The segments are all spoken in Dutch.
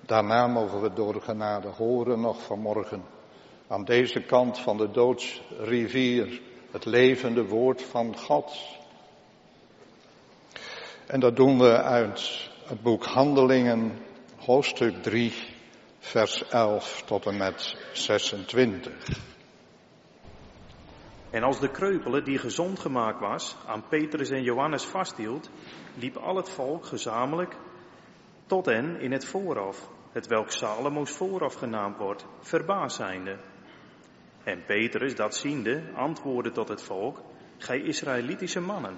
Daarna mogen we door genade horen nog vanmorgen. Aan deze kant van de doodsrivier, het levende woord van God. En dat doen we uit het boek Handelingen, hoofdstuk 3, vers 11 tot en met 26. En als de kreupele die gezond gemaakt was aan Petrus en Johannes vasthield, liep al het volk gezamenlijk tot hen in het voorhof, hetwelk Salomo's voorhof genaamd wordt, verbaasd zijnde. En Petrus, dat ziende, antwoordde tot het volk: Gij Israëlitische mannen,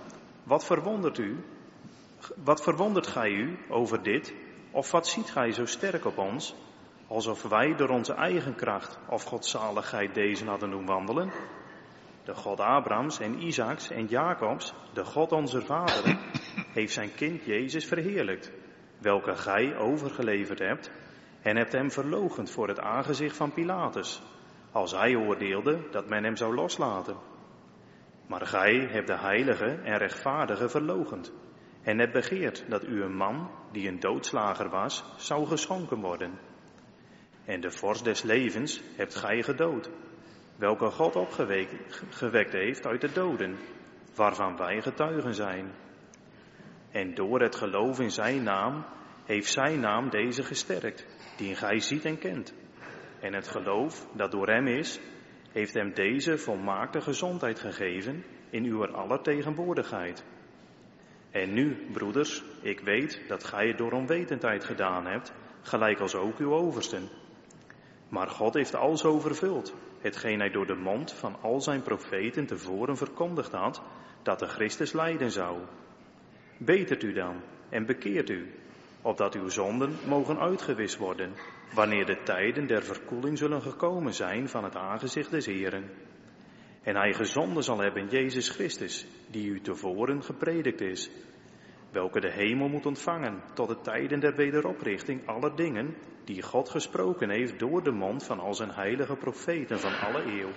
wat verwondert gij u over dit? Of wat ziet gij zo sterk op ons, alsof wij door onze eigen kracht of godzaligheid deze hadden doen wandelen? De God Abrahams en Isaaks en Jacobs, de God onze vaderen, heeft zijn kind Jezus verheerlijkt, welke gij overgeleverd hebt, en hebt hem verloochend voor het aangezicht van Pilatus, als hij oordeelde dat men hem zou loslaten. Maar gij hebt de heilige en rechtvaardige verloochend, en hebt begeerd dat u een man, die een doodslager was, zou geschonken worden. En de vorst des levens hebt gij gedood, welke God opgewekt heeft uit de doden, waarvan wij getuigen zijn. En door het geloof in zijn naam heeft zijn naam deze gesterkt, die gij ziet en kent. En het geloof dat door hem is, heeft hem deze volmaakte gezondheid gegeven in uw aller tegenwoordigheid. En nu, broeders, ik weet dat gij het door onwetendheid gedaan hebt, gelijk als ook uw oversten. Maar God heeft alzo vervuld, hetgeen hij door de mond van al zijn profeten tevoren verkondigd had, dat de Christus lijden zou. Betert u dan en bekeert u, opdat uw zonden mogen uitgewist worden, wanneer de tijden der verkoeling zullen gekomen zijn van het aangezicht des Heeren. En hij gezonden zal hebben Jezus Christus, die u tevoren gepredikt is, welke de hemel moet ontvangen tot de tijden der wederoprichting aller dingen, die God gesproken heeft door de mond van al zijn heilige profeten van alle eeuw.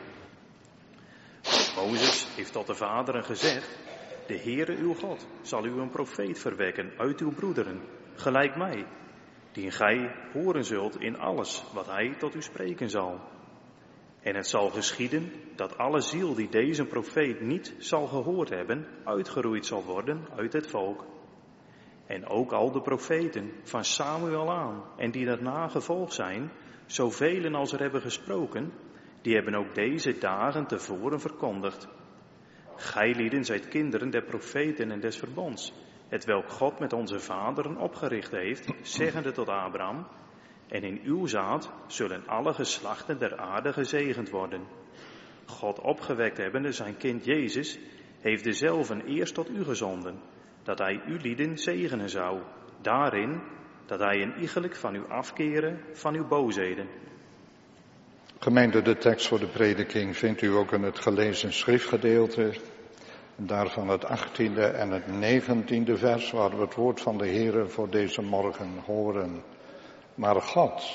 Mozes heeft tot de vaderen gezegd: De Heere uw God zal u een profeet verwekken uit uw broederen, gelijk mij, die gij horen zult in alles wat hij tot u spreken zal. En het zal geschieden dat alle ziel die deze profeet niet zal gehoord hebben, uitgeroeid zal worden uit het volk. En ook al de profeten van Samuel aan en die daarna gevolgd zijn, zoveel als er hebben gesproken, die hebben ook deze dagen tevoren verkondigd. Gij lieden zijt kinderen der profeten en des verbonds, hetwelk God met onze vaderen opgericht heeft, zeggende tot Abraham: En in uw zaad zullen alle geslachten der aarde gezegend worden. God opgewekt hebbende zijn kind Jezus, heeft dezelven eerst tot u gezonden, dat hij u lieden zegenen zou, daarin dat hij een iegelijk van u afkeren van uw boosheden. Gemeente, de tekst voor de prediking vindt u ook in het gelezen schriftgedeelte. Daarvan het 18e en het 19e vers, waar we het woord van de Heere voor deze morgen horen. Maar God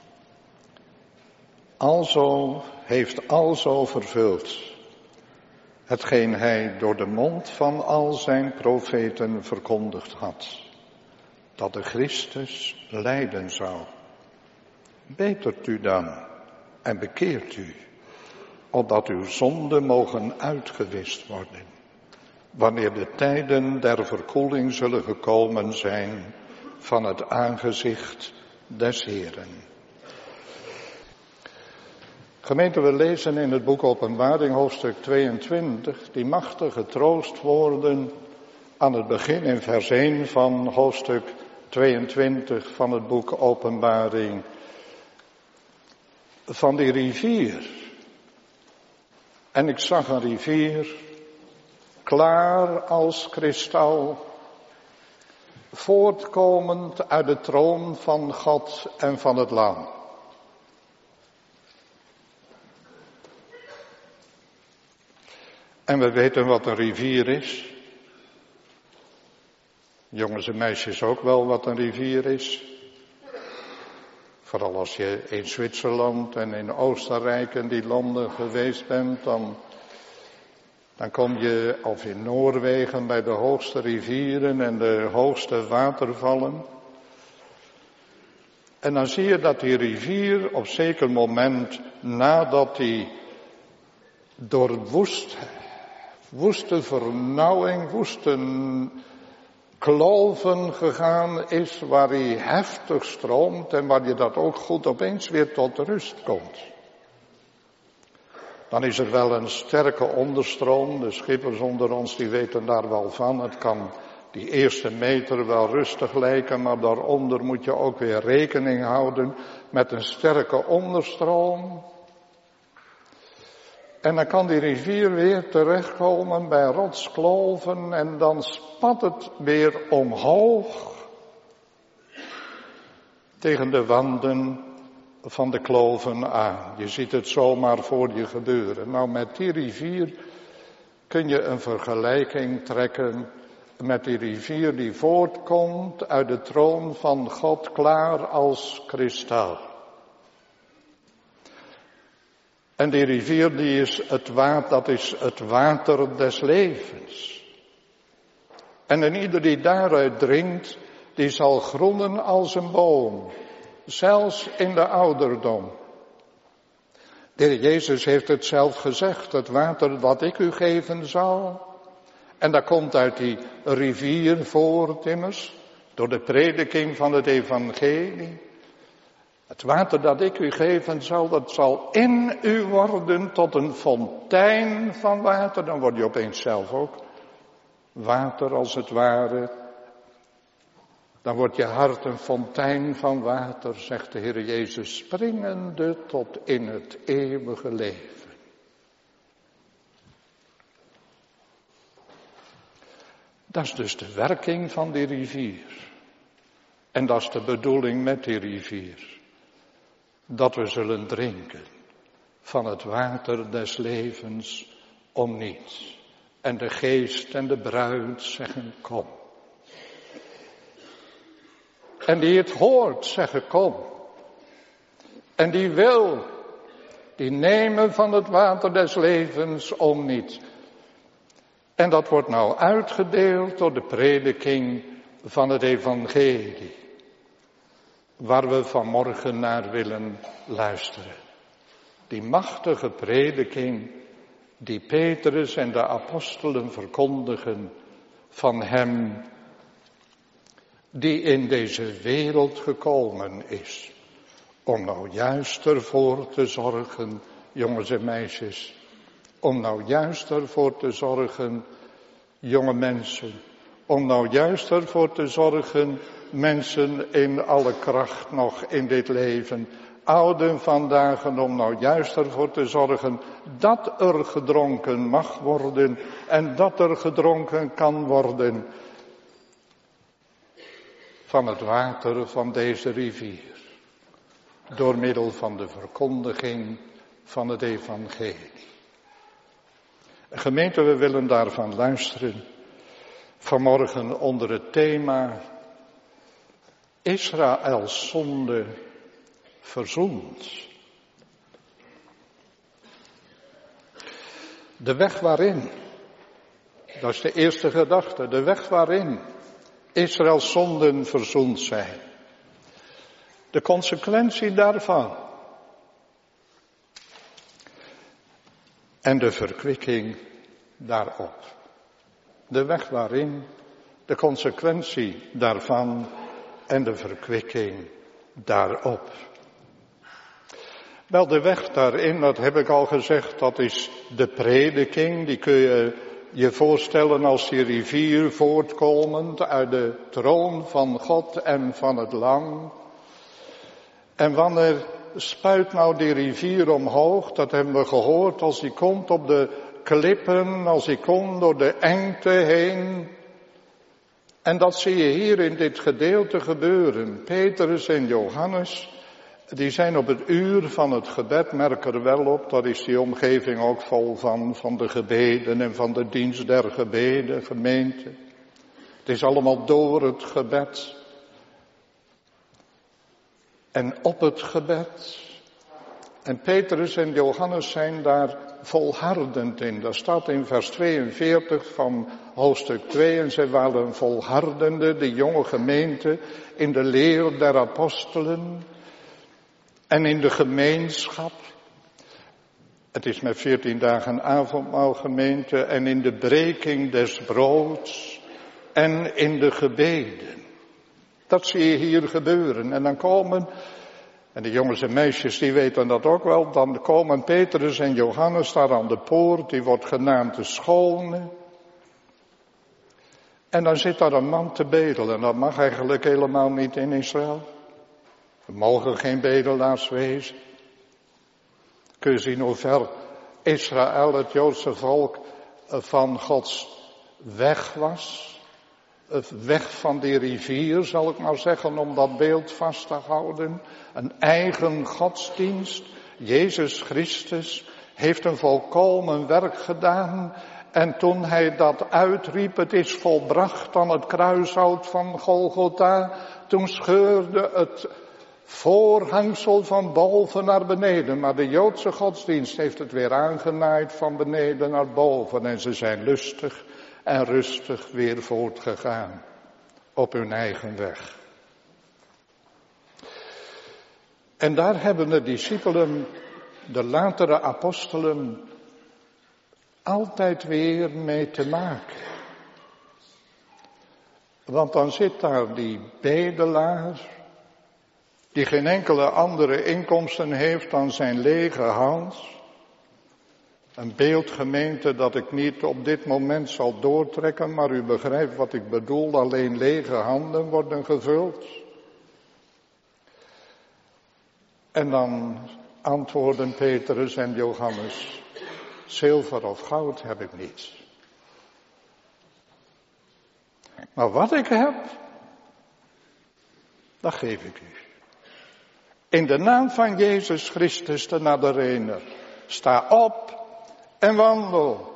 heeft alzo vervuld hetgeen hij door de mond van al zijn profeten verkondigd had, dat de Christus lijden zou. Betert u dan en bekeert u, opdat uw zonden mogen uitgewist worden, wanneer de tijden der verkoeling zullen gekomen zijn van het aangezicht des Heeren. Gemeente, we lezen in het boek Openbaring hoofdstuk 22 die machtige troostwoorden aan het begin in vers 1 van hoofdstuk 22 van het boek Openbaring. Van die rivier. En ik zag een rivier, klaar als kristal, voortkomend uit de troon van God en van het Lam. En we weten wat een rivier is. Jongens en meisjes ook wel wat een rivier is. Vooral als je in Zwitserland en in Oostenrijk en die landen geweest bent, dan kom je, of in Noorwegen, bij de hoogste rivieren en de hoogste watervallen. En dan zie je dat die rivier op zeker moment, nadat hij door woeste vernauwing, woeste kloven gegaan is, waar hij heftig stroomt en waar je dat ook goed opeens weer tot rust komt. Dan is er wel een sterke onderstroom, de schippers onder ons die weten daar wel van. Het kan die eerste meter wel rustig lijken, maar daaronder moet je ook weer rekening houden met een sterke onderstroom. En dan kan die rivier weer terechtkomen bij rotskloven en dan spat het weer omhoog tegen de wanden van de kloven aan. Je ziet het zomaar voor je gebeuren. Nou, met die rivier kun je een vergelijking trekken met die rivier die voortkomt uit de troon van God, klaar als kristal. En die rivier dat is het water des levens. En ieder die daaruit drinkt, die zal groenen als een boom. Zelfs in de ouderdom. De Heer Jezus heeft het zelf gezegd, het water dat ik u geven zal. En dat komt uit die rivier voort immers, door de prediking van het evangelie. Het water dat ik u geven zal, dat zal in u worden tot een fontein van water. Dan word je opeens zelf ook water als het ware. Dan wordt je hart een fontein van water, zegt de Heer Jezus, springende tot in het eeuwige leven. Dat is dus de werking van die rivier. En dat is de bedoeling met die rivier. Dat we zullen drinken van het water des levens om niets. En de geest en de bruid zeggen kom. En die het hoort zeggen kom. En die wil, die nemen van het water des levens om niets. En dat wordt nou uitgedeeld door de prediking van het evangelie. Waar we vanmorgen naar willen luisteren. Die machtige prediking die Petrus en de apostelen verkondigen van hem die in deze wereld gekomen is. Om nou juist ervoor te zorgen, jongens en meisjes. Om nou juist ervoor te zorgen, jonge mensen. Om nou juist ervoor te zorgen, mensen in alle kracht nog in dit leven. Ouden vandaag, om nou juist ervoor te zorgen dat er gedronken mag worden en dat er gedronken kan worden van het water van deze rivier. Door middel van de verkondiging van het evangelie. Gemeente, we willen daarvan luisteren vanmorgen onder het thema Israëls zonde verzoend. De weg waarin, dat is de eerste gedachte, de weg waarin Israëls zonden verzoend zijn. De consequentie daarvan. En de verkwikking daarop. De weg waarin, de consequentie daarvan en de verkwikking daarop. Wel, de weg daarin, dat heb ik al gezegd, dat is de prediking. Die kun je je voorstellen als die rivier voortkomend uit de troon van God en van het lam. En wanneer spuit nou die rivier omhoog? Dat hebben we gehoord als die komt op de klippen, als die komt door de engte heen. En dat zie je hier in dit gedeelte gebeuren. Petrus en Johannes, die zijn op het uur van het gebed, merk er wel op, dat is die omgeving ook vol van de gebeden en van de dienst der gebeden, gemeente. Het is allemaal door het gebed. En op het gebed. En Petrus en Johannes zijn daar volhardend in. Dat staat in vers 42 van hoofdstuk 2. En zij waren volhardende, de jonge gemeente, in de leer der apostelen en in de gemeenschap. Het is met 14 dagen avondmaalgemeente en in de breking des broods en in de gebeden. Dat zie je hier gebeuren. En dan komen, en de jongens en meisjes die weten dat ook wel, dan komen Petrus en Johannes daar aan de poort, die wordt genaamd de Schone. En dan zit daar een man te bedelen. En dat mag eigenlijk helemaal niet in Israël. Er mogen geen bedelaars wezen. Kun je zien hoe ver Israël, het Joodse volk, van Gods weg was. Weg van die rivier, zal ik maar zeggen, om dat beeld vast te houden. Een eigen godsdienst. Jezus Christus heeft een volkomen werk gedaan. En toen hij dat uitriep, het is volbracht aan het kruishout van Golgotha, toen scheurde het voorhangsel van boven naar beneden. Maar de Joodse godsdienst heeft het weer aangenaaid van beneden naar boven. En ze zijn lustig en rustig weer voortgegaan op hun eigen weg. En daar hebben de discipelen, de latere apostelen, altijd weer mee te maken. Want dan zit daar die bedelaar, die geen enkele andere inkomsten heeft dan zijn lege hals. Een beeldgemeente dat ik niet op dit moment zal doortrekken, maar u begrijpt wat ik bedoel, alleen lege handen worden gevuld. En dan antwoorden Petrus en Johannes, zilver of goud heb ik niet. Maar wat ik heb, dat geef ik u. In de naam van Jezus Christus de Nazarener, sta op en wandel.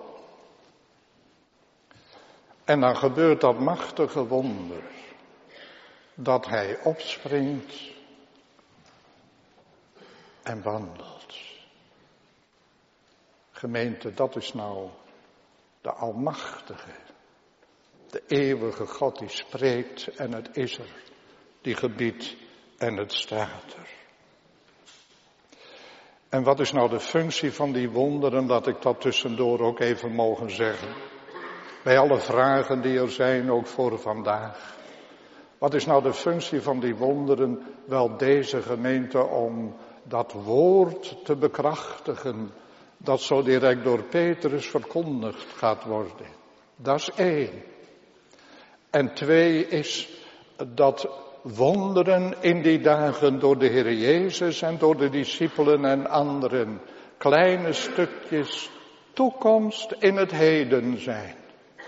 En dan gebeurt dat machtige wonder, dat hij opspringt en wandelt. Gemeente, dat is nou de Almachtige, de eeuwige God die spreekt en het is er, die gebiedt en het staat er. En wat is nou de functie van die wonderen, dat ik dat tussendoor ook even mogen zeggen. Bij alle vragen die er zijn, ook voor vandaag. Wat is nou de functie van die wonderen? Wel, deze gemeente om dat woord te bekrachtigen, dat zo direct door Petrus verkondigd gaat worden. Dat is 1. En 2 is dat wonderen in die dagen door de Heer Jezus en door de discipelen en anderen kleine stukjes toekomst in het heden zijn.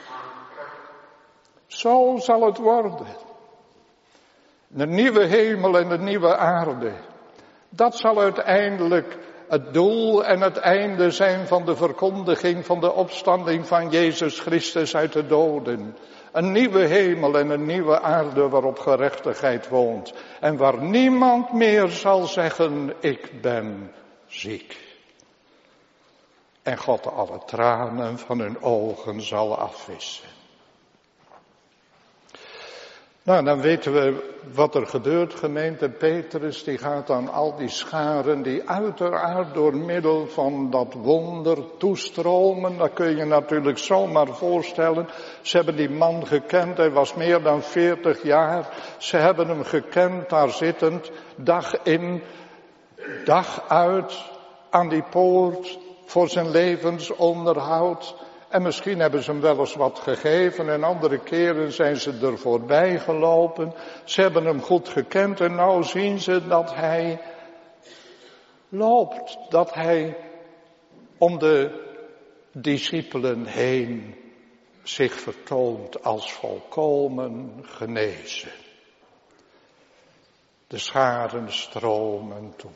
Zo zal het worden. De nieuwe hemel en de nieuwe aarde. Dat zal uiteindelijk het doel en het einde zijn van de verkondiging van de opstanding van Jezus Christus uit de doden. Een nieuwe hemel en een nieuwe aarde waarop gerechtigheid woont. En waar niemand meer zal zeggen, ik ben ziek. En God alle tranen van hun ogen zal afwissen. Nou, dan weten we wat er gebeurt, gemeente. Petrus die gaat aan al die scharen die uiteraard door middel van dat wonder toestromen. Dat kun je natuurlijk zomaar voorstellen. Ze hebben die man gekend, hij was meer dan 40 jaar. Ze hebben hem gekend, daar zittend, dag in, dag uit, aan die poort voor zijn levensonderhoud. En misschien hebben ze hem wel eens wat gegeven en andere keren zijn ze er voorbij gelopen. Ze hebben hem goed gekend en nou zien ze dat hij loopt. Dat hij om de discipelen heen zich vertoont als volkomen genezen. De scharen stromen toe.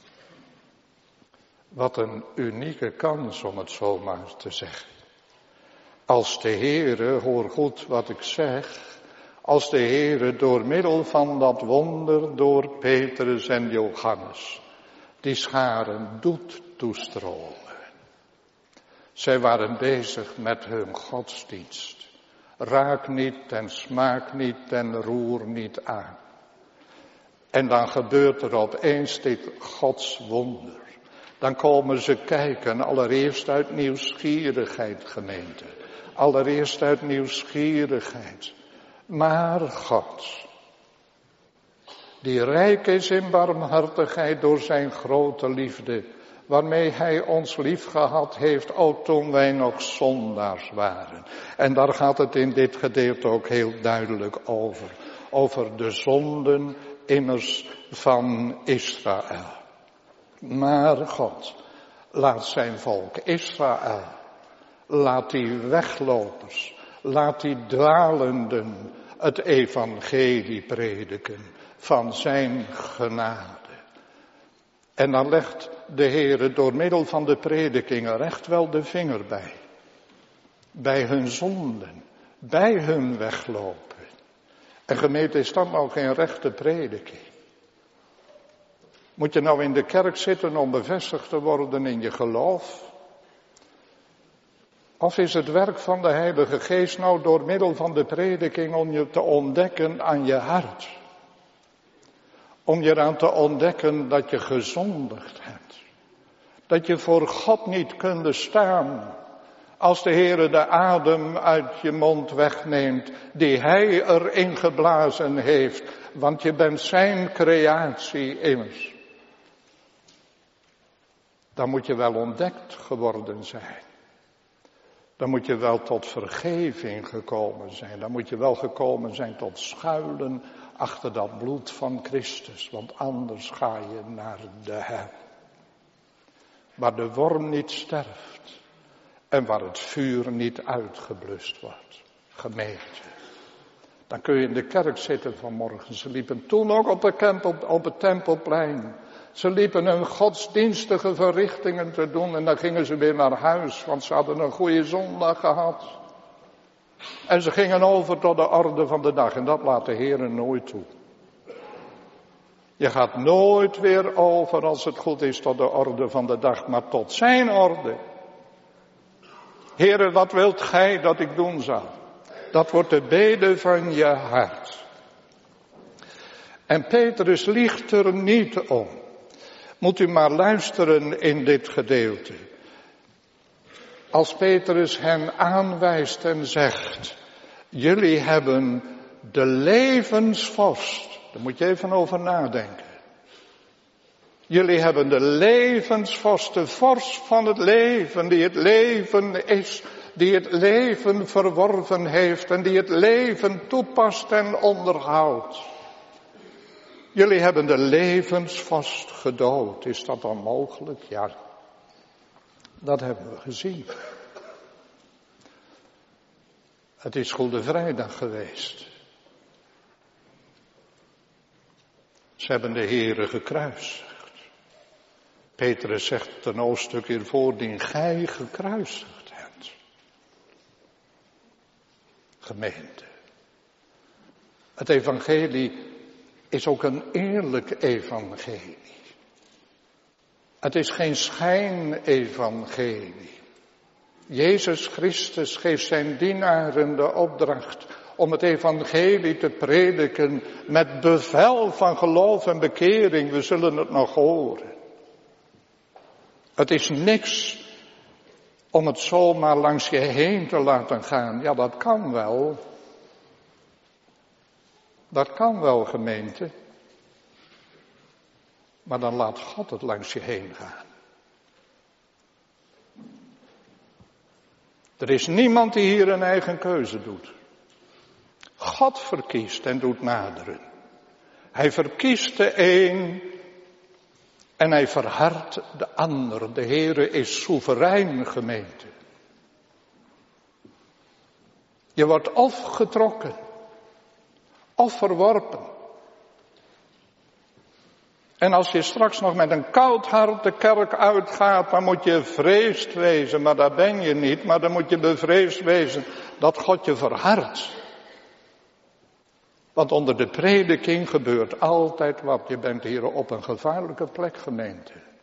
Wat een unieke kans om het zomaar te zeggen. Als de Heere, hoor goed wat ik zeg, als de Heere door middel van dat wonder, door Petrus en Johannes, die scharen doet toestromen. Zij waren bezig met hun godsdienst. Raak niet en smaak niet en roer niet aan. En dan gebeurt er opeens dit godswonder. Dan komen ze kijken, allereerst uit nieuwsgierigheid, gemeente. Allereerst uit nieuwsgierigheid. Maar God, die rijk is in barmhartigheid door zijn grote liefde, waarmee hij ons lief gehad heeft, ook toen wij nog zondaars waren. En daar gaat het in dit gedeelte ook heel duidelijk over. Over de zonden immers van Israël. Maar God laat zijn volk Israël, laat die weglopers, laat die dwalenden het evangelie prediken van zijn genade. En dan legt de Heere door middel van de predikingen recht wel de vinger bij. Bij hun zonden, bij hun weglopen. En gemeente, is dat nou geen rechte prediking? Moet je nou in de kerk zitten om bevestigd te worden in je geloof? Of is het werk van de Heilige Geest nou door middel van de prediking om je te ontdekken aan je hart? Om je eraan te ontdekken dat je gezondigd hebt. Dat je voor God niet kunt staan. Als de Heere de adem uit je mond wegneemt die Hij erin geblazen heeft. Want je bent zijn creatie immers. Dan moet je wel ontdekt geworden zijn. Dan moet je wel tot vergeving gekomen zijn. Dan moet je wel gekomen zijn tot schuilen achter dat bloed van Christus. Want anders ga je naar de hel. Waar de worm niet sterft. En waar het vuur niet uitgeblust wordt. Gemeente. Dan kun je in de kerk zitten vanmorgen. Ze liepen toen ook op het Tempelplein. Ze liepen hun godsdienstige verrichtingen te doen. En dan gingen ze weer naar huis. Want ze hadden een goede zondag gehad. En ze gingen over tot de orde van de dag. En dat laat de Heer nooit toe. Je gaat nooit weer over als het goed is tot de orde van de dag. Maar tot zijn orde. Heere, wat wilt gij dat ik doen zal? Dat wordt de bede van je hart. En Petrus liegt er niet om. Moet u maar luisteren in dit gedeelte. Als Petrus hen aanwijst en zegt, jullie hebben de levensvorst. Daar moet je even over nadenken. Jullie hebben de levensvorst, de vorst van het leven, die het leven is, die het leven verworven heeft en die het leven toepast en onderhoudt. Jullie hebben de levensvorst gedood. Is dat dan mogelijk? Ja, dat hebben we gezien. Het is Goede Vrijdag geweest. Ze hebben de Heere gekruisigd. Petrus zegt een hoofdstuk hiervoor, die gij gekruisigd hebt. Gemeente. Het evangelie is ook een eerlijk evangelie. Het is geen schijnevangelie. Jezus Christus geeft zijn dienaren de opdracht om het evangelie te prediken met bevel van geloof en bekering. We zullen het nog horen. Het is niks om het zomaar langs je heen te laten gaan. Ja, dat kan wel. Dat kan wel, gemeente. Maar dan laat God het langs je heen gaan. Er is niemand die hier een eigen keuze doet. God verkiest en doet naderen. Hij verkiest de een en hij verhardt de ander. De Heere is soeverein, gemeente. Je wordt of getrokken, of verworpen. En als je straks nog met een koud hart de kerk uitgaat, dan moet je bevreesd wezen. Maar daar ben je niet, maar dan moet je bevreesd wezen dat God je verhardt. Want onder de prediking gebeurt altijd wat. Je bent hier op een gevaarlijke plek, gemeente.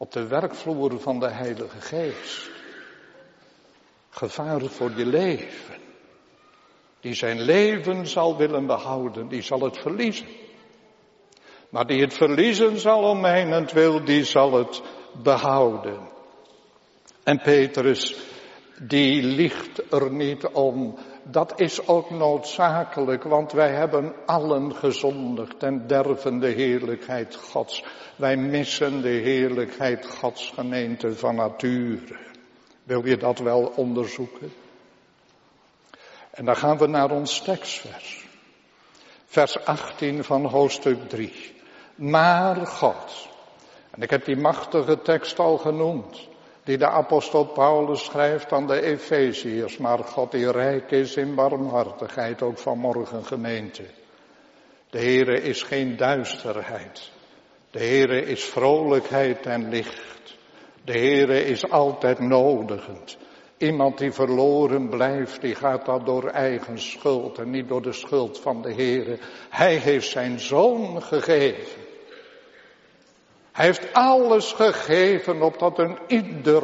op de werkvloer van de Heilige Geest. Gevaar voor je leven. Die zijn leven zal willen behouden, die zal het verliezen. Maar die het verliezen zal om mijnentwil, die zal het behouden. En Petrus, die liegt er niet om. Dat is ook noodzakelijk, want wij hebben allen gezondigd en derven de heerlijkheid Gods. Wij missen de heerlijkheid Gods, gemeente, van nature. Wil je dat wel onderzoeken? En dan gaan we naar ons tekstvers. Vers 18 van hoofdstuk 3. Maar God. En ik heb die machtige tekst al genoemd. Die de apostel Paulus schrijft aan de Efeziërs. Maar God die rijk is in barmhartigheid, ook vanmorgen gemeente. De Heere is geen duisterheid. De Heere is vrolijkheid en licht. De Heere is altijd nodigend. Iemand die verloren blijft, die gaat dat door eigen schuld en niet door de schuld van de Heere. Hij heeft zijn zoon gegeven. Hij heeft alles gegeven, opdat een ieder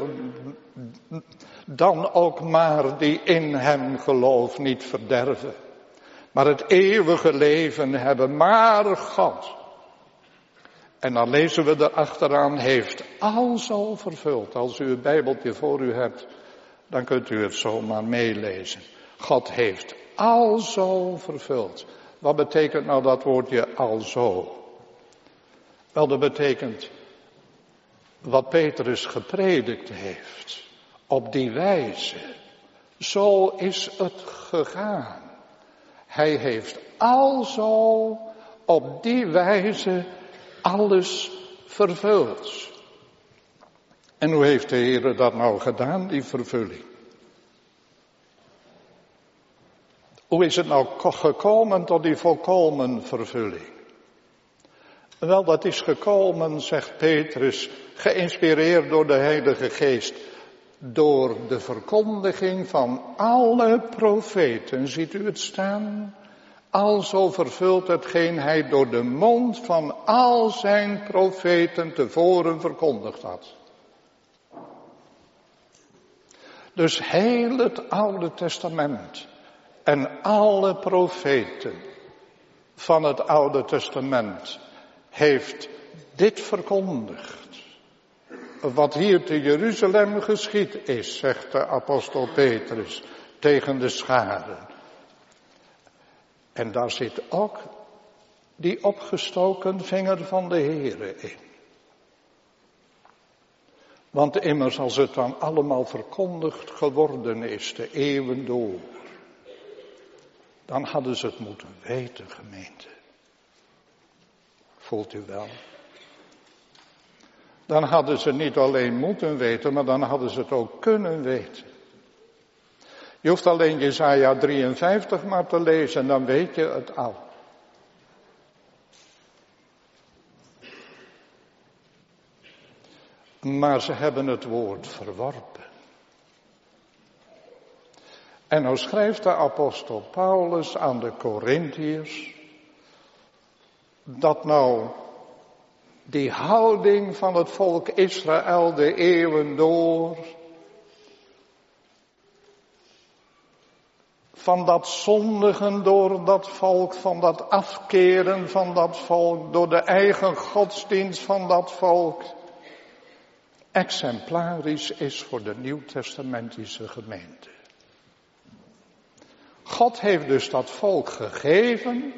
dan ook maar die in hem gelooft niet verderven. Maar het eeuwige leven hebben, maar God. En dan lezen we erachteraan, heeft alzo vervuld. Als u het Bijbeltje voor u hebt, dan kunt u het zomaar meelezen. God heeft alzo vervuld. Wat betekent nou dat woordje alzo? Wel, dat betekent wat Petrus gepredikt heeft. Op die wijze. Zo is het gegaan. Hij heeft alzo op die wijze alles vervuld. En hoe heeft de Heer dat nou gedaan, die vervulling? Hoe is het nou gekomen tot die volkomen vervulling? Wel, dat is gekomen, zegt Petrus, geïnspireerd door de Heilige Geest. Door de verkondiging van alle profeten. Ziet u het staan? Alzo vervult hetgeen hij door de mond van al zijn profeten tevoren verkondigd had. Dus heel het Oude Testament en alle profeten van het Oude Testament heeft dit verkondigd. Wat hier te Jeruzalem geschied is, zegt de apostel Petrus tegen de scharen. En daar zit ook die opgestoken vinger van de Heere in. Want immers als het dan allemaal verkondigd geworden is, de eeuwen door, dan hadden ze het moeten weten, gemeente. Voelt u wel? Dan hadden ze niet alleen moeten weten, maar dan hadden ze het ook kunnen weten. Je hoeft alleen Jesaja 53 maar te lezen en dan weet je het al. Maar ze hebben het woord verworpen. En nou schrijft de apostel Paulus aan de Korintiërs dat nou die houding van het volk Israël de eeuwen door, van dat zondigen door dat volk, van dat afkeren van dat volk, door de eigen godsdienst van dat volk, exemplarisch is voor de nieuwtestamentische gemeente. God heeft dus dat volk gegeven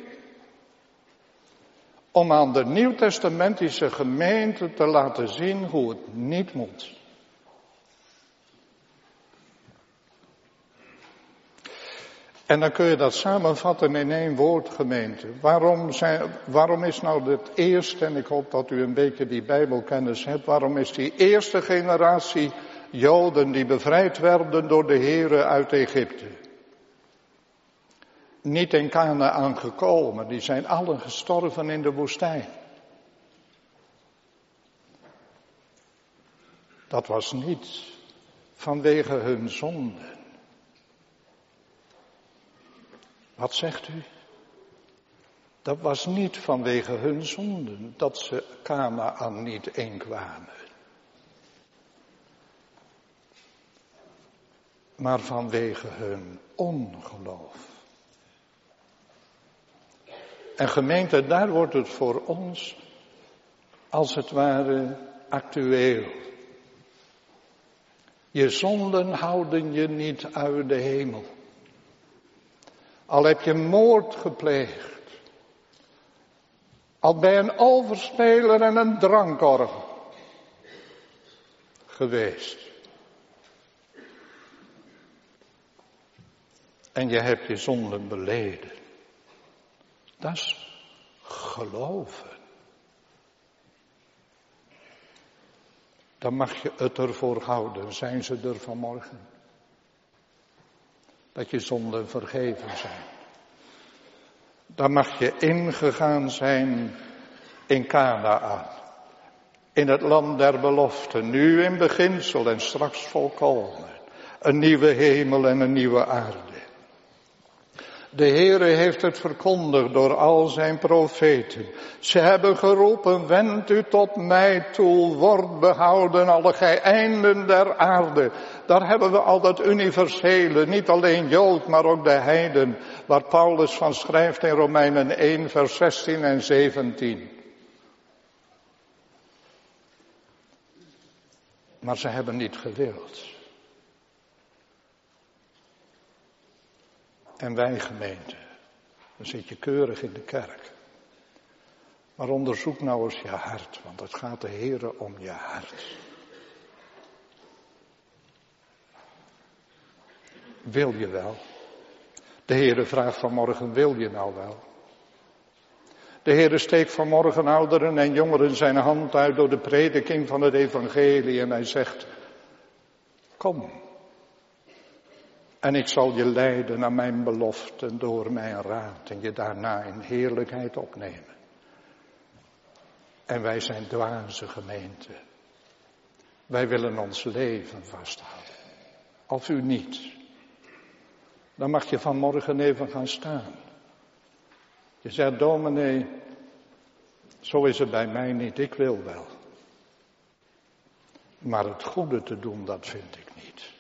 om aan de nieuwtestamentische gemeente te laten zien hoe het niet moet. En dan kun je dat samenvatten in één woord, gemeente. Waarom is nou het eerste, en ik hoop dat u een beetje die Bijbelkennis hebt, waarom is die eerste generatie Joden die bevrijd werden door de Heere uit Egypte niet in Kanaän gekomen? Die zijn allen gestorven in de woestijn. Dat was niet vanwege hun zonden. Wat zegt u? Dat was niet vanwege hun zonden dat ze Kanaän niet inkwamen. maar vanwege hun ongeloof. En gemeente, daar wordt het voor ons als het ware actueel. Je zonden houden je niet uit de hemel. Al heb je moord gepleegd. Al ben je een overspeler en een drankorgel geweest. En je hebt je zonden beleden. Dat is geloven. Dan mag je het ervoor houden. Zijn ze er vanmorgen? Dat je zonden vergeven zijn. Dan mag je ingegaan zijn in Kanaan. In het land der belofte. Nu in beginsel en straks volkomen. Een nieuwe hemel en een nieuwe aarde. De Heere heeft het verkondigd door al zijn profeten. Ze hebben geroepen, wend u tot mij toe, word behouden alle gij einden der aarde. Daar hebben we al dat universele, niet alleen Jood, maar ook de heiden, waar Paulus van schrijft in Romeinen 1, vers 16 en 17. Maar ze hebben niet gewild. En wij gemeente, dan zit je keurig in de kerk. Maar onderzoek nou eens je hart, want het gaat de Heere om je hart. Wil je wel? De Heere vraagt vanmorgen, wil je nou wel? De Heere steekt vanmorgen ouderen en jongeren zijn hand uit door de prediking van het evangelie en hij zegt, kom. En ik zal je leiden naar mijn belofte door mijn raad en je daarna in heerlijkheid opnemen. En wij zijn dwaze gemeente. Wij willen ons leven vasthouden. Of u niet, dan mag je vanmorgen even gaan staan. Je zegt, dominee, zo is het bij mij niet, ik wil wel. Maar het goede te doen, dat vind ik niet.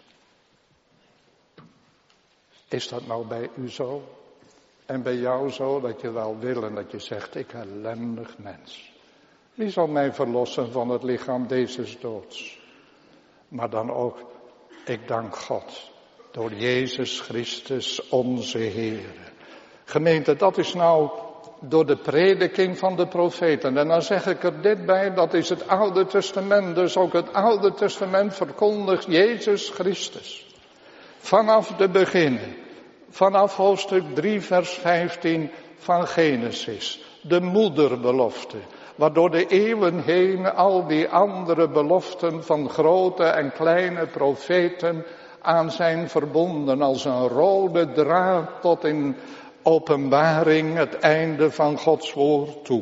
Is dat nou bij u zo? En bij jou zo, dat je wel wil en dat je zegt, ik ellendig mens. Wie zal mij verlossen van het lichaam deze doods? Maar dan ook, ik dank God, door Jezus Christus onze Heer. Gemeente, dat is nou door de prediking van de profeten. En dan zeg ik er dit bij, dat is het Oude Testament. Dus ook het Oude Testament verkondigt Jezus Christus. Vanaf de beginnen, vanaf hoofdstuk 3 vers 15 van Genesis, de moederbelofte, waardoor de eeuwen heen al die andere beloften van grote en kleine profeten aan zijn verbonden als een rode draad tot in openbaring het einde van Gods woord toe.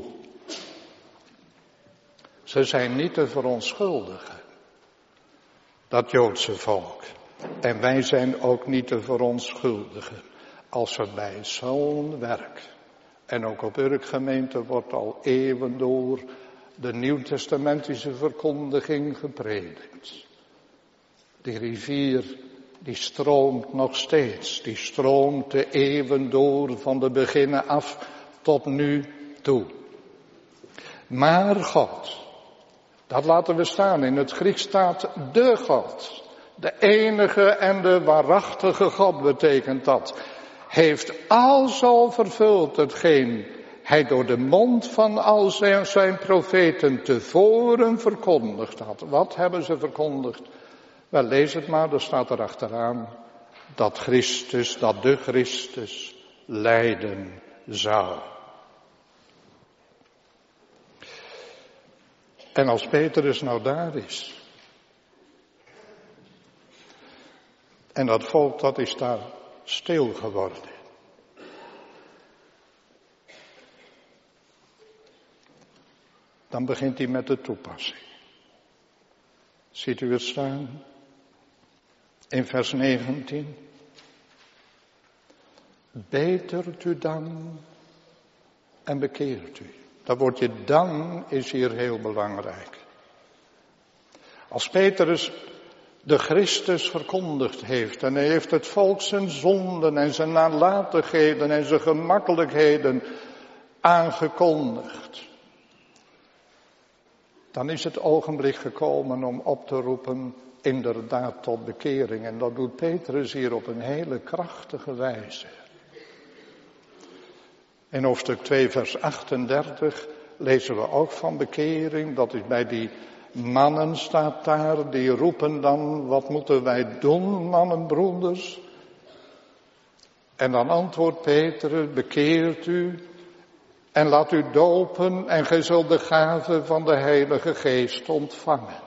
Ze zijn niet te verontschuldigen, dat Joodse volk. En wij zijn ook niet te verontschuldigen als we bij zo'n werk, en ook op Urk-gemeente wordt al eeuwen door de nieuwtestamentische verkondiging gepredikt. Die rivier, die stroomt nog steeds, die stroomt de eeuwen door van de beginnen af tot nu toe. Maar God, dat laten we staan, in het Grieks staat de God. De enige en de waarachtige God betekent dat. Heeft alzo vervuld hetgeen hij door de mond van al zijn profeten tevoren verkondigd had. Wat hebben ze verkondigd? Wel, lees het maar, er staat er achteraan. Dat Christus, dat de Christus lijden zou. En als Petrus nou daar is. En dat volk dat is daar stil geworden. Dan begint hij met de toepassing. Ziet u het staan? In vers 19. Betert u dan en bekeert u. Dat woordje dan is hier heel belangrijk. Als Petrus de Christus verkondigd heeft. En hij heeft het volk zijn zonden en zijn nalatigheden en zijn gemakkelijkheden aangekondigd. Dan is het ogenblik gekomen om op te roepen, inderdaad tot bekering. En dat doet Petrus hier op een hele krachtige wijze. In hoofdstuk 2 vers 38 lezen we ook van bekering. Dat is bij die mannen staat daar, die roepen dan, wat moeten wij doen, mannen, broeders? En dan antwoordt Petrus, bekeert u en laat u dopen en gij zult de gave van de Heilige Geest ontvangen.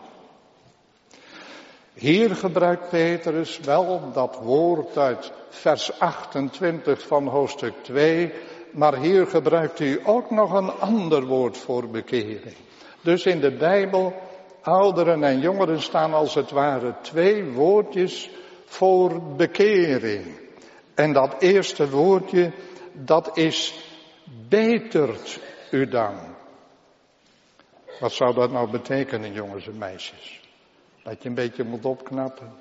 Hier gebruikt Petrus wel dat woord uit vers 28 van hoofdstuk 2, maar hier gebruikt hij ook nog een ander woord voor bekering. Dus in de Bijbel, ouderen en jongeren staan als het ware 2 woordjes voor bekering. En dat eerste woordje, dat is betert u dan. Wat zou dat nou betekenen, jongens en meisjes? Dat je een beetje moet opknappen.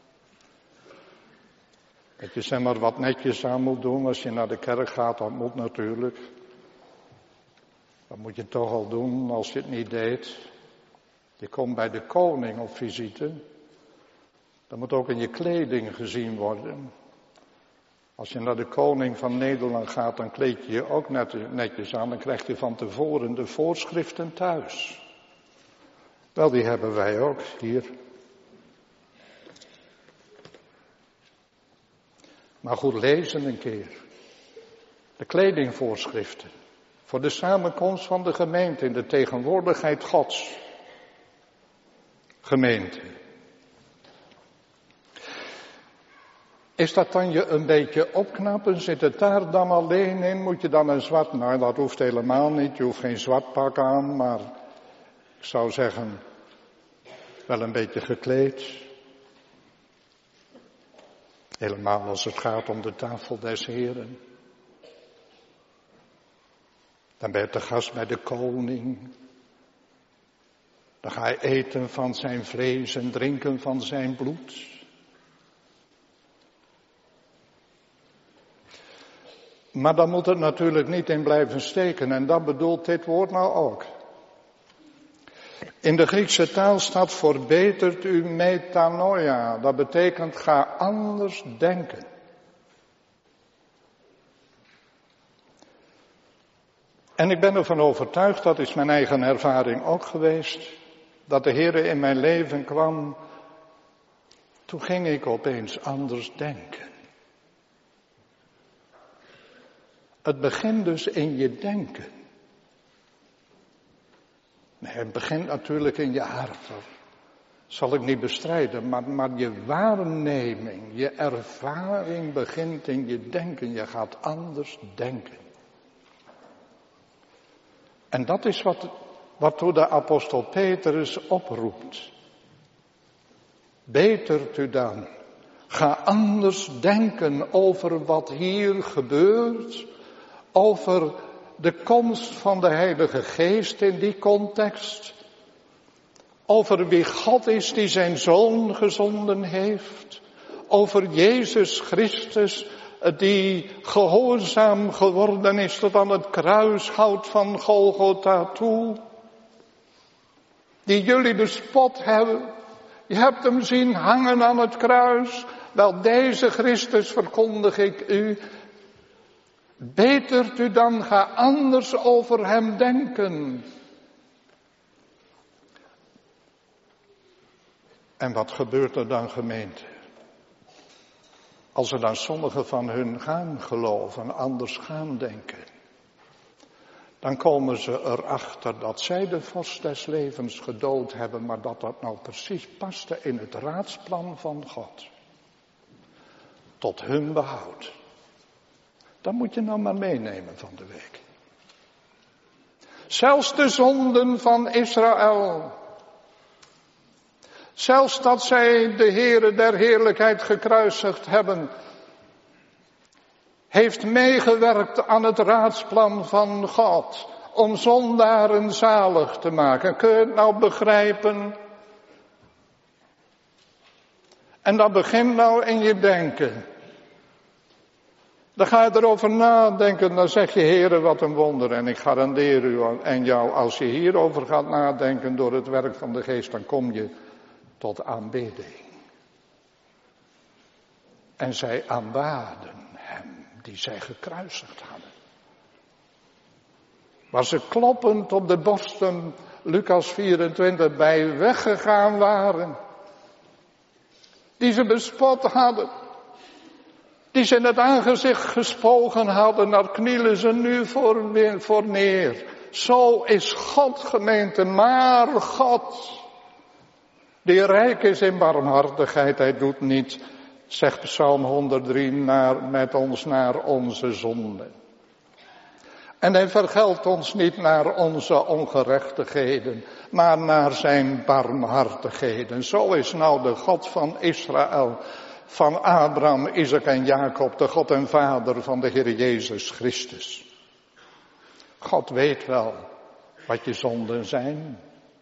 Dat je zeg maar wat netjes aan moet doen als je naar de kerk gaat, dat moet natuurlijk. Dat moet je toch al doen als je het niet deed. Je komt bij de koning op visite. Dat moet ook in je kleding gezien worden. Als je naar de koning van Nederland gaat, dan kleed je je ook netjes aan. Dan krijg je van tevoren de voorschriften thuis. Wel, die hebben wij ook hier. Maar goed, lezen een keer. De kledingvoorschriften. Voor de samenkomst van de gemeente in de tegenwoordigheid Gods. Gemeente. Is dat dan je een beetje opknappen? Zit het daar dan alleen in? Moet je dan een zwart... Nou, dat hoeft helemaal niet. Je hoeft geen zwart pak aan, maar ik zou zeggen, wel een beetje gekleed. Helemaal als het gaat om de tafel des Heren. Dan ben je te gast bij de koning. Dan ga je eten van zijn vlees en drinken van zijn bloed. Maar dan moet het natuurlijk niet in blijven steken. En dat bedoelt dit woord nou ook. In de Griekse taal staat verbetert u metanoia. Dat betekent ga anders denken. En ik ben ervan overtuigd, dat is mijn eigen ervaring ook geweest, dat de Heer in mijn leven kwam. Toen ging ik opeens anders denken. Het begint dus in je denken. Nee, het begint natuurlijk in je hart. Dat zal ik niet bestrijden. Maar je waarneming, je ervaring begint in je denken. Je gaat anders denken. En dat is waartoe de apostel Petrus oproept. Betert u dan. Ga anders denken over wat hier gebeurt. Over de komst van de Heilige Geest in die context. Over wie God is die zijn Zoon gezonden heeft. Over Jezus Christus die gehoorzaam geworden is tot aan het kruishout van Golgotha toe. Die jullie bespot hebben. Je hebt hem zien hangen aan het kruis. Wel, deze Christus verkondig ik u. Betert u dan, ga anders over hem denken. En wat gebeurt er dan, gemeente? Als er dan sommigen van hun gaan geloven, anders gaan denken. Dan komen ze erachter dat zij de vorst des levens gedood hebben, maar dat dat nou precies paste in het raadsplan van God. Tot hun behoud. Dat moet je nou maar meenemen van de week. Zelfs de zonden van Israël. Zelfs dat zij de Heere der heerlijkheid gekruisigd hebben. Heeft meegewerkt aan het raadsplan van God. Om zondaren zalig te maken. Kun je het nou begrijpen? En dat begint nou in je denken. Dan ga je erover nadenken, dan zeg je, Heere, wat een wonder. En ik garandeer u en jou, als je hierover gaat nadenken door het werk van de Geest, dan kom je tot aanbidding. En zij aanbaden hem, die zij gekruisigd hadden. Waar ze kloppend op de borsten, Lucas 24, bij weggegaan waren. Die ze bespot hadden. Die ze in het aangezicht gespogen hadden, daar knielen ze nu voor neer. Zo is God, gemeente, maar God, die rijk is in barmhartigheid, hij doet niet, zegt Psalm 103, met ons naar onze zonde. En hij vergeldt ons niet naar onze ongerechtigheden, maar naar zijn barmhartigheden. Zo is nou de God van Israël, van Abraham, Isaac en Jacob, de God en Vader van de Heer Jezus Christus. God weet wel wat je zonden zijn.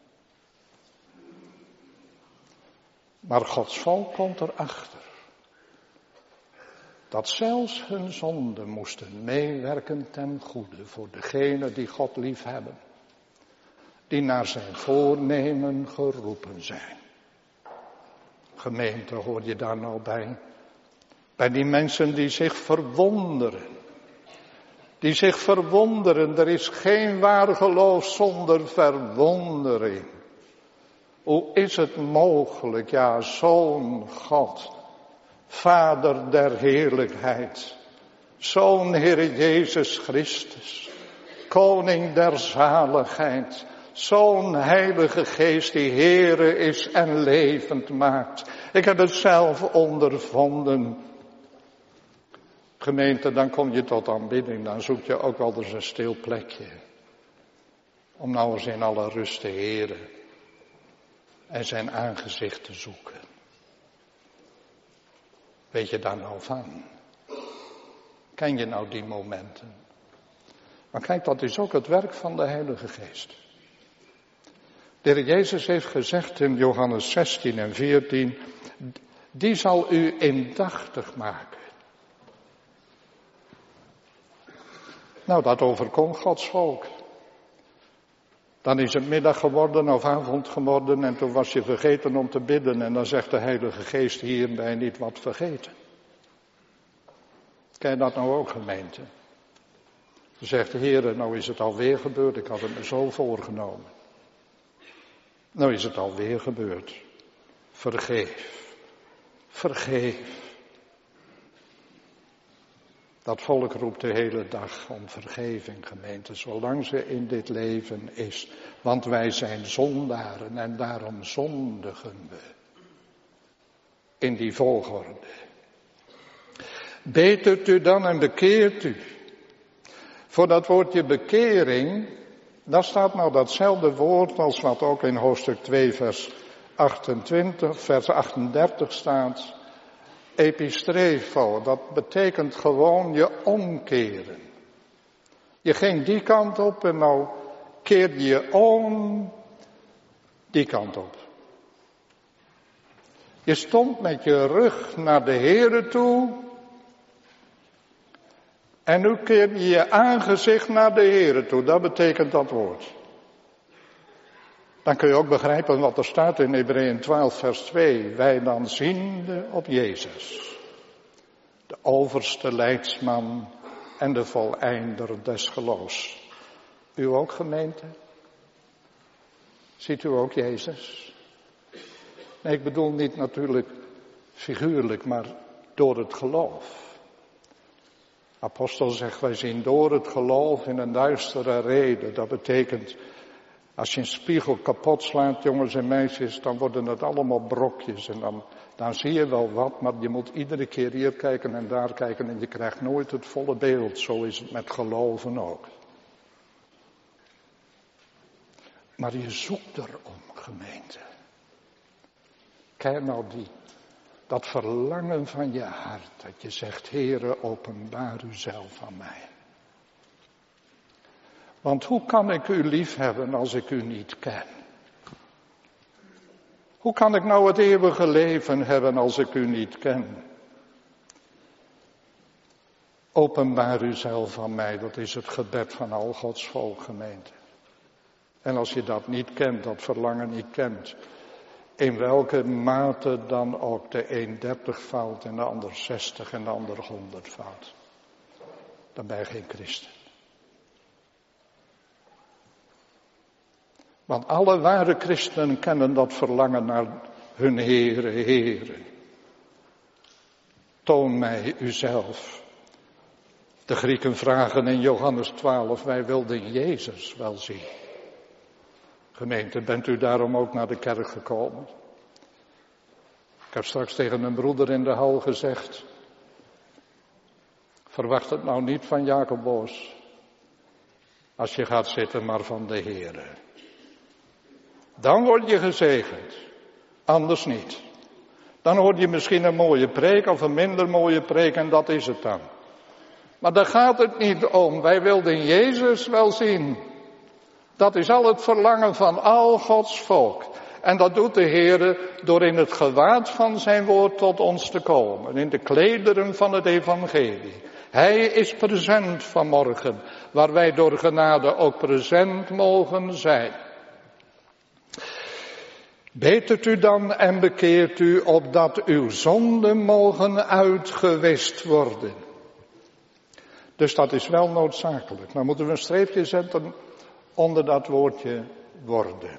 Maar Gods volk komt erachter dat zelfs hun zonden moesten meewerken ten goede voor degenen die God lief hebben, die naar zijn voornemen geroepen zijn. Gemeente, hoor je daar nou bij? Bij die mensen die zich verwonderen. Die zich verwonderen, er is geen waar geloof zonder verwondering. Hoe is het mogelijk, ja, Zoon God, Vader der heerlijkheid, Zoon Heer Jezus Christus, Koning der zaligheid, Zo'n Heilige Geest die Heere is en levend maakt. Ik heb het zelf ondervonden. Gemeente, dan kom je tot aanbidding, dan zoek je ook wel eens een stil plekje. Om nou eens in alle rust te Heere en zijn aangezicht te zoeken. Weet je daar nou van? Ken je nou die momenten? Maar kijk, dat is ook het werk van de Heilige Geest. De Heer Jezus heeft gezegd in Johannes 16 en 14, die zal u indachtig maken. Nou, dat overkomt Gods volk. Dan is het middag geworden of avond geworden en toen was je vergeten om te bidden en dan zegt de Heilige Geest hierbij niet wat vergeten. Ken je dat nou ook, gemeente? Dan zegt de Heer, nou is het alweer gebeurd, ik had het me zo voorgenomen. Nou is het alweer gebeurd. Vergeef. Vergeef. Dat volk roept de hele dag om vergeving, gemeente, zolang ze in dit leven is. Want wij zijn zondaren en daarom zondigen we. In die volgorde. Betert u dan en bekeert u. Voor dat woordje bekering, daar staat nou datzelfde woord als wat ook in hoofdstuk 2 vers 38 staat. Epistrefo, dat betekent gewoon je omkeren. Je ging die kant op en nou keerde je om die kant op. Je stond met je rug naar de Heere toe. En nu keer je je aangezicht naar de Heere toe. Dat betekent dat woord. Dan kun je ook begrijpen wat er staat in Hebreeën 12 vers 2. Wij dan ziende op Jezus. De overste leidsman en de voleinder des geloofs. U ook, gemeente? Ziet u ook Jezus? Nee, ik bedoel niet natuurlijk figuurlijk, maar door het geloof. Apostel zegt, wij zien door het geloof in een duistere reden. Dat betekent, als je een spiegel kapot slaat, jongens en meisjes, dan worden het allemaal brokjes. En dan zie je wel wat, maar je moet iedere keer hier kijken en daar kijken en je krijgt nooit het volle beeld. Zo is het met geloven ook. Maar je zoekt erom, gemeente. Kijk nou dat verlangen van je hart, dat je zegt, Heere, openbaar uzelf aan mij. Want hoe kan ik u lief hebben als ik u niet ken? Hoe kan ik nou het eeuwige leven hebben als ik u niet ken? Openbaar uzelf aan mij, dat is het gebed van al Gods volk, gemeente. En als je dat niet kent, dat verlangen niet kent, in welke mate dan ook de een 30-fout en de ander 60 en de ander 100-fout, dan ben je geen christen. Want alle ware christenen kennen dat verlangen naar hun Heere. Toon mij uzelf. De Grieken vragen in Johannes 12, wij wilden Jezus wel zien. Gemeente, bent u daarom ook naar de kerk gekomen? Ik heb straks tegen een broeder in de hal gezegd, verwacht het nou niet van Jacob Boos, als je gaat zitten, maar van de Heere. Dan word je gezegend, anders niet. Dan hoor je misschien een mooie preek of een minder mooie preek en dat is het dan. Maar daar gaat het niet om, wij wilden Jezus wel zien. Dat is al het verlangen van al Gods volk. En dat doet de Heere door in het gewaad van zijn woord tot ons te komen. In de klederen van het evangelie. Hij is present vanmorgen, waar wij door genade ook present mogen zijn. Betert u dan en bekeert u, opdat uw zonden mogen uitgewist worden. Dus dat is wel noodzakelijk. Nou moeten we een streepje zetten onder dat woordje worden.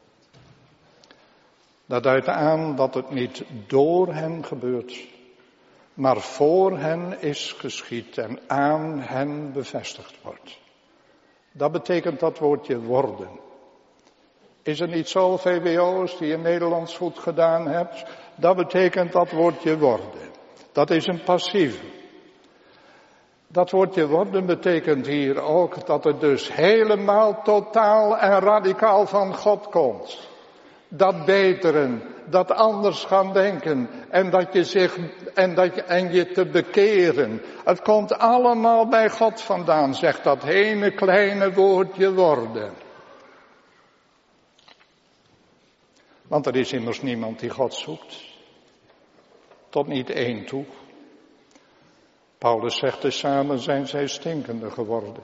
Dat duidt aan dat het niet door hen gebeurt, maar voor hen is geschied en aan hen bevestigd wordt. Dat betekent dat woordje worden. Is het niet zo, VWO's, die je Nederlands goed gedaan hebt? Dat betekent dat woordje worden. Dat is een passieve. Dat woordje worden betekent hier ook dat het dus helemaal totaal en radicaal van God komt. Dat beteren, dat anders gaan denken en je te bekeren. Het komt allemaal bij God vandaan, zegt dat ene kleine woordje worden. Want er is immers niemand die God zoekt. Tot niet één toe. Paulus zegt, tezamen zijn zij stinkende geworden.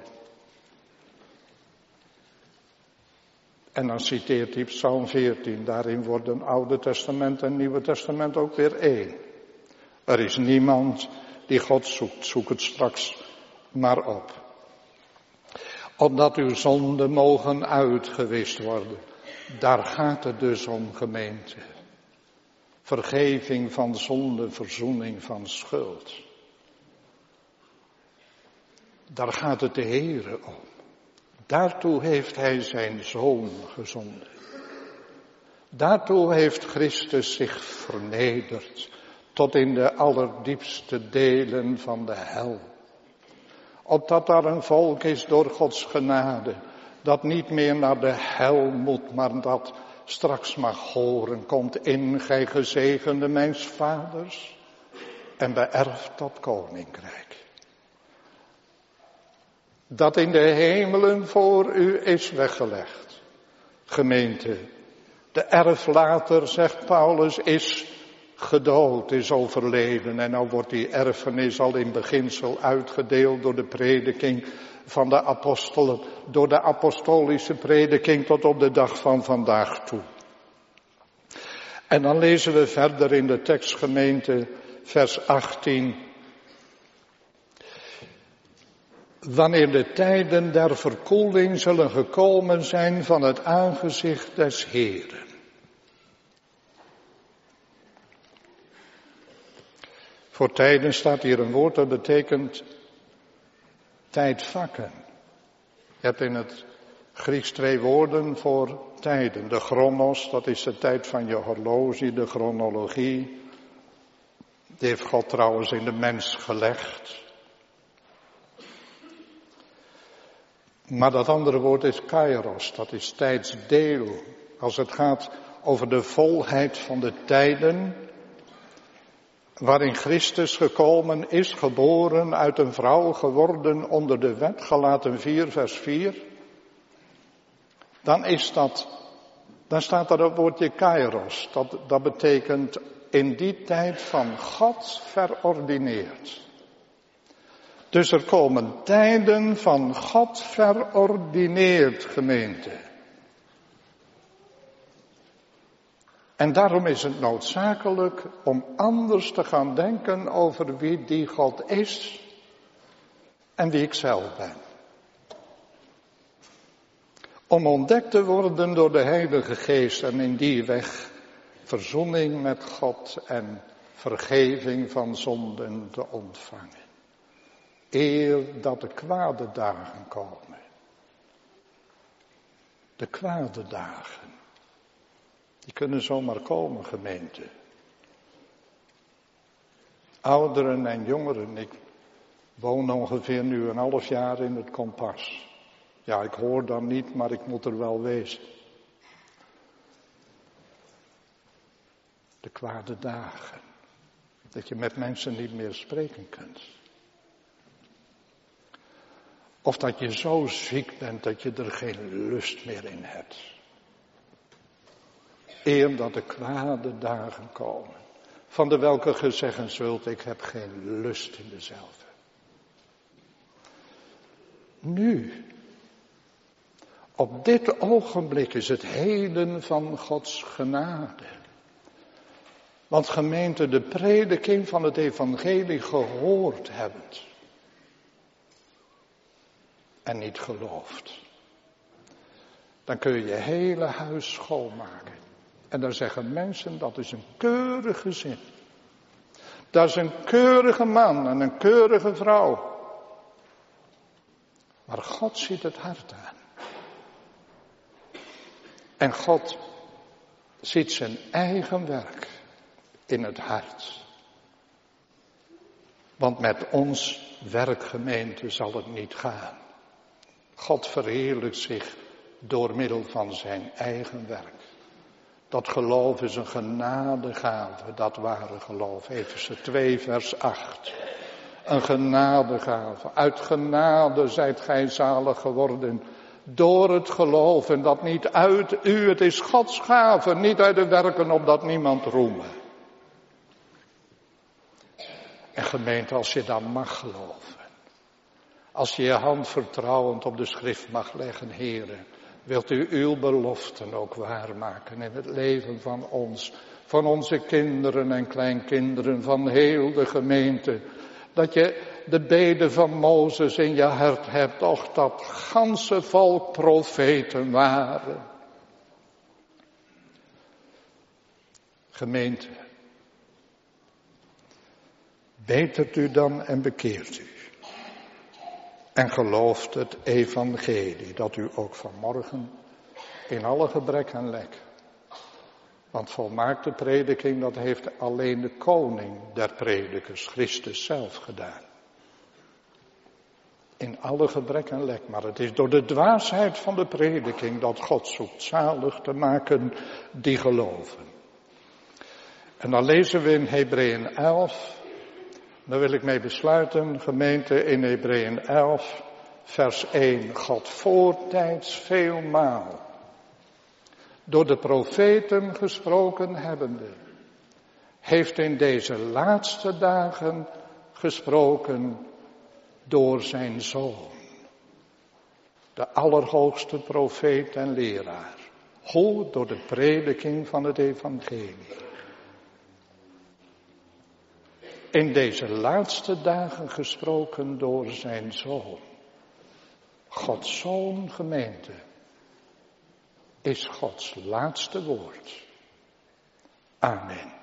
En dan citeert hij Psalm 14. Daarin worden Oude Testament en Nieuwe Testament ook weer één. Er is niemand die God zoekt. Zoek het straks maar op. Opdat uw zonden mogen uitgewist worden. Daar gaat het dus om, gemeente. Vergeving van zonde, verzoening van schuld. Daar gaat het de Heere om. Daartoe heeft hij zijn Zoon gezonden. Daartoe heeft Christus zich vernederd. Tot in de allerdiepste delen van de hel. Opdat daar een volk is door Gods genade. Dat niet meer naar de hel moet, maar dat straks mag horen. Komt in, gij gezegende mijns vaders. En beërft dat koninkrijk. Dat in de hemelen voor u is weggelegd. Gemeente, de erflater, zegt Paulus, is gedood, is overleden. En nou wordt die erfenis al in beginsel uitgedeeld door de prediking van de apostelen. Door de apostolische prediking tot op de dag van vandaag toe. En dan lezen we verder in de tekstgemeente vers 18. Wanneer de tijden der verkoeling zullen gekomen zijn van het aangezicht des Heeren. Voor tijden staat hier een woord dat betekent tijdvakken. Je hebt in het Grieks 2 woorden voor tijden. De chronos, dat is de tijd van je horloge, de chronologie. Die heeft God trouwens in de mens gelegd. Maar dat andere woord is kairos, dat is tijdsdeel. Als het gaat over de volheid van de tijden, waarin Christus gekomen is, geboren uit een vrouw, geworden onder de wet, Galaten 4 vers 4. Dan is dat Dan staat er het woordje kairos. Dat betekent in die tijd van God verordineerd. Dus er komen tijden van God verordineerd, gemeente. En daarom is het noodzakelijk om anders te gaan denken over wie die God is en wie ik zelf ben. Om ontdekt te worden door de Heilige Geest en in die weg verzoening met God en vergeving van zonden te ontvangen. Eer dat de kwade dagen komen. De kwade dagen. Die kunnen zomaar komen, gemeente. Ouderen en jongeren, ik woon ongeveer nu 1,5 jaar in het Kompas. Ja, ik hoor dan niet, maar ik moet er wel wezen. De kwade dagen. Dat je met mensen niet meer spreken kunt. Of dat je zo ziek bent dat je er geen lust meer in hebt. Eer dat de kwade dagen komen. Van de welke ge zeggen zult, ik heb geen lust in dezelfde. Nu, op dit ogenblik is het heden van Gods genade. Want gemeente, de prediking van het evangelie gehoord hebbend. En niet geloofd. Dan kun je je hele huis schoonmaken. En dan zeggen mensen, dat is een keurig gezin. Dat is een keurige man en een keurige vrouw. Maar God ziet het hart aan. En God ziet zijn eigen werk in het hart. Want met ons werkgemeente zal het niet gaan. God verheerlijkt zich door middel van zijn eigen werk. Dat geloof is een genadegave, dat ware geloof. Efeze 2 vers 8. Een genadegave. Uit genade zijt gij zalig geworden door het geloof. En dat niet uit u, het is Gods gave, niet uit de werken opdat niemand roemen. En gemeente, als je dan mag geloven. Als je je hand vertrouwend op de schrift mag leggen, Heere. Wilt u uw beloften ook waarmaken in het leven van ons, van onze kinderen en kleinkinderen, van heel de gemeente. Dat je de bede van Mozes in je hart hebt, och dat ganse volk profeten waren. Gemeente, betert u dan en bekeert u. En gelooft het evangelie, dat u ook vanmorgen in alle gebrek en lek. Want volmaakte prediking, dat heeft alleen de koning der predikers, Christus zelf, gedaan. In alle gebrek en lek, maar het is door de dwaasheid van de prediking dat God zoekt zalig te maken die geloven. En dan lezen we in Hebreeën 11... Daar wil ik mee besluiten, gemeente, in Hebreeën 11, vers 1. God voortijds veelmaal door de profeten gesproken hebbende, heeft in deze laatste dagen gesproken door zijn Zoon. De allerhoogste profeet en leraar. Hoe? Door de prediking van het evangelie. In deze laatste dagen gesproken door zijn Zoon. Gods Zoon, gemeente, is Gods laatste woord. Amen.